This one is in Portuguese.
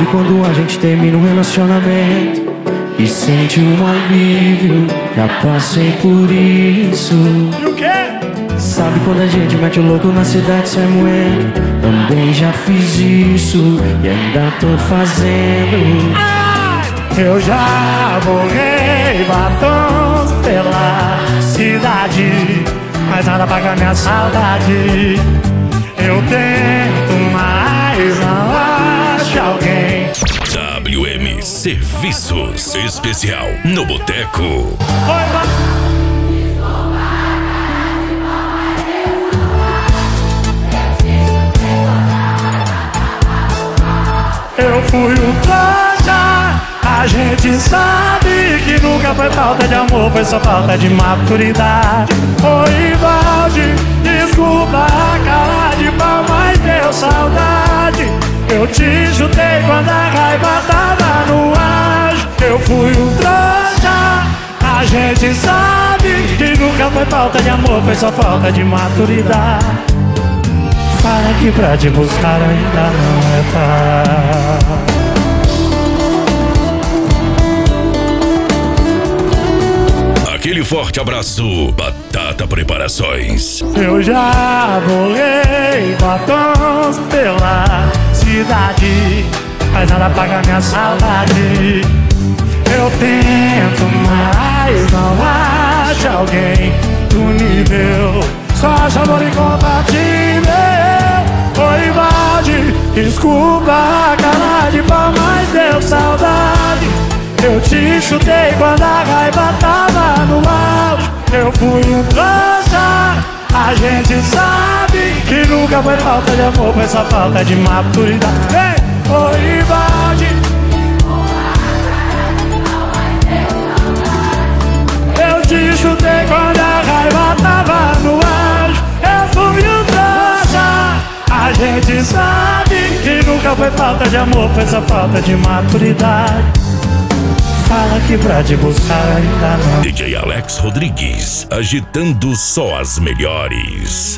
quando a gente termina um relacionamento e sente um alívio? Já passei por isso. E o quê? Sabe quando a gente mete o louco na cidade sem moer? Também já fiz isso e ainda tô fazendo. Eu já borrei batons pela cidade, mas nada paga minha saudade. Eu tento, mas não acho alguém. WM Serviços Especial no Boteco. Eu fui um trouxa, a gente sabe que nunca foi falta de amor, foi só falta de maturidade. Oi, Valde, desculpa a cara de pau, mas deu saudade. Eu te chutei quando a raiva tava no ar. Eu fui um trouxa, a gente sabe que nunca foi falta de amor, foi só falta de maturidade. Fala que pra te buscar ainda não é tarde. Aquele forte abraço, Batata Preparações. Eu já borrei batons pela cidade, mas nada paga minha saudade. Eu tento, mas não acho alguém do nível. Só acho amor incompatível. Oi, Valde, desculpa a cara de pau, mas deu saudade. Eu te chutei quando a raiva tava no auge. Eu fui um trouxa, a gente sabe que nunca foi falta de amor, foi só falta de maturidade. Ei, oi, Valde, eu te chutei quando a raiva tava no auge. Eu fui um trouxa, a gente sabe que nunca foi falta de amor, foi só falta de maturidade. Fala que pra te buscar ainda não. DJ Alex Rodrigues, agitando só as melhores.